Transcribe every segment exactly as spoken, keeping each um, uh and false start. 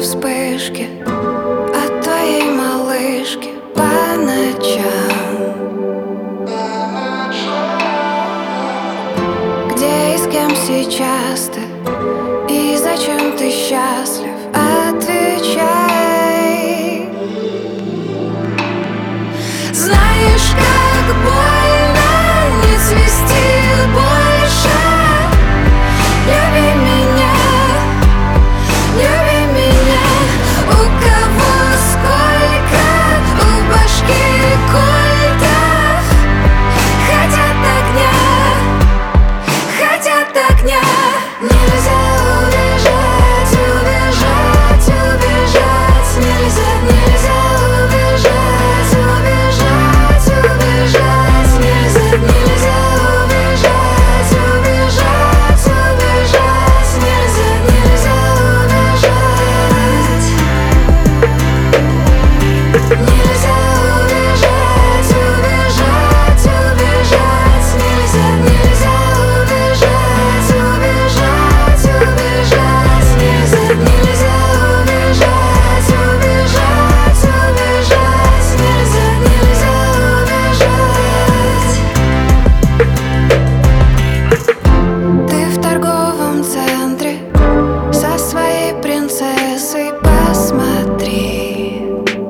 вспышки от твоей малышки по ночам. Где и с кем сейчас ты? И зачем ты счастлив? Отвечай. Знаешь, как больно не цвести больше. Люби меня, люби меня. У кого сколько, у башки кольтов. Хотят огня, хотят огня. Нельзя убежать, убежать, убежать. Нельзя, нельзя убежать, убежать, убежать. Нельзя, нельзя убежать, убежать, убежать. Нельзя, нельзя убежать. Нельзя убежать, убежать, убежать. Нельзя, нельзя убежать, убежать, убежать. Нельзя, нельзя убежать, убежать, убежать. Нельзя, нельзя убежать. Ты в торговом центре со своей принцессой, посмотри,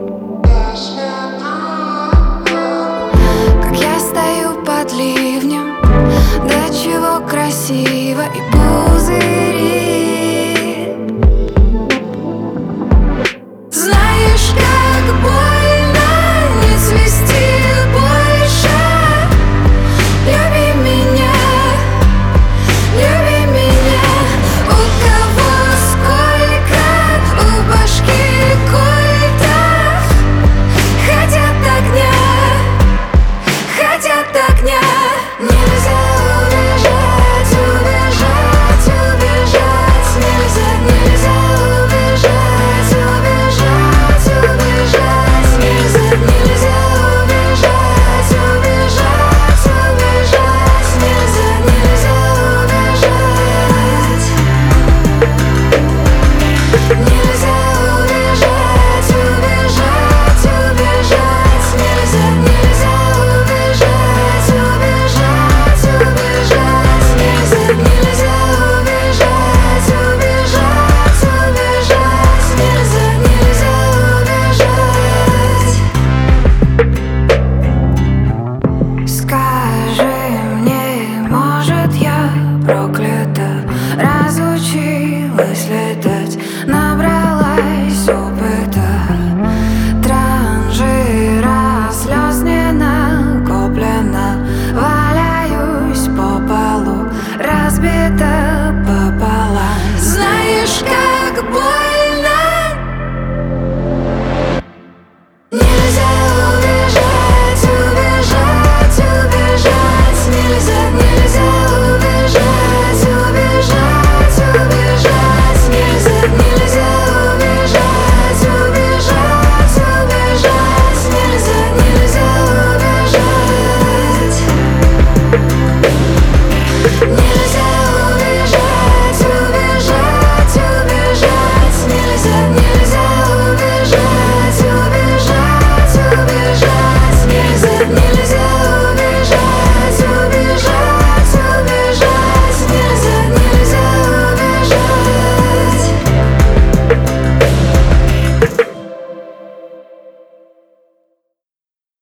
как я стою под ливнем, до чего красиво и пузыри. Знаешь, как больно не цвести больше. Люби меня, люби меня. У кого сколько, у башки кольтов. Хотят огня, хотят огня. Нельзя убежать, убежать, убежать. Нельзя, нельзя убежать, убежать, убежать. Нельзя, нельзя убежать, убежать, убежать. Нельзя, нельзя убежать. Нельзя убежать, убежать, убежать. Нельзя, нельзя убежать, убежать, убежать. Нельзя, нельзя убежать, убежать, убежать. Нельзя, нельзя убежать. Скажи мне, может, я проклята, разучилась летать, набрала